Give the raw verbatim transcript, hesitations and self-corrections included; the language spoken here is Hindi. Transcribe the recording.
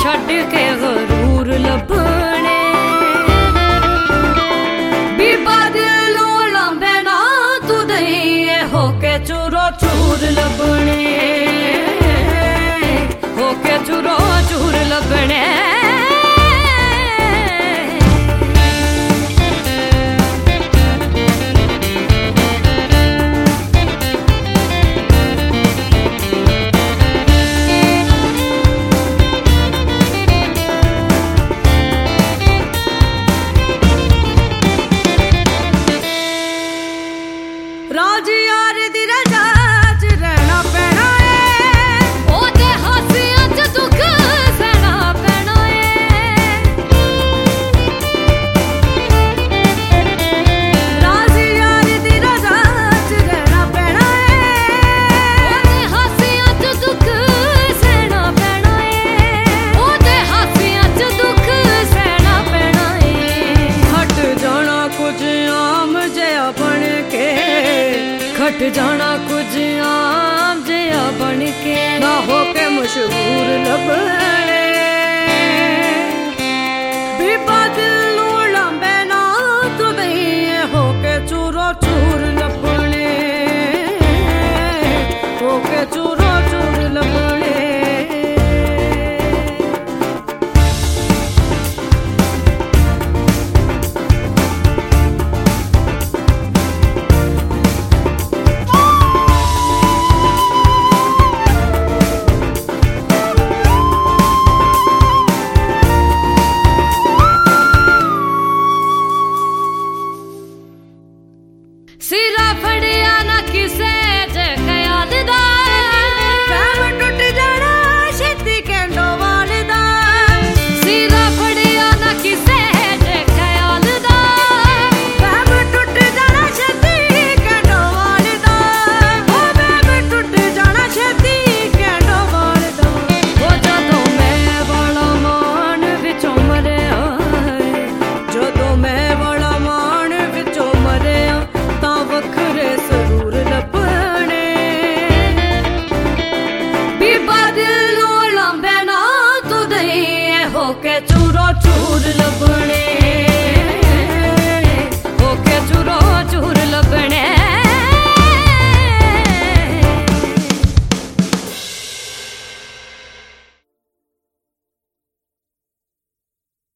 छड़ के गरूर लभने बीबा दिल लंबे ना तू दई होके चूरो चूर लभने होके चूरो चूर लभने घट जाना कुछ आम जया बन के ना होके मशहूर लभने बीबा दिल लंबे ना तू दई होके चूरो चूर लभने होके चूरो चूर लभने सिरा फड़िया ना किसे जे ख्याल दा पैर टूट जाना छेती कैंडो वाल दा सिरा फड़िया ना किसे जे ख्याल दा पैर टूट जाना छेती कैंडो वाल दा ओ पैर टूट जाना छेती कैंडो वाल दा ओ जदों मैं वाला मान विचों मरिया जदों मैं वाला मान विचों मरिया वखरे जरूर लभने बीबा दिल लंबे ना तू दई होके चूरो चूर लभ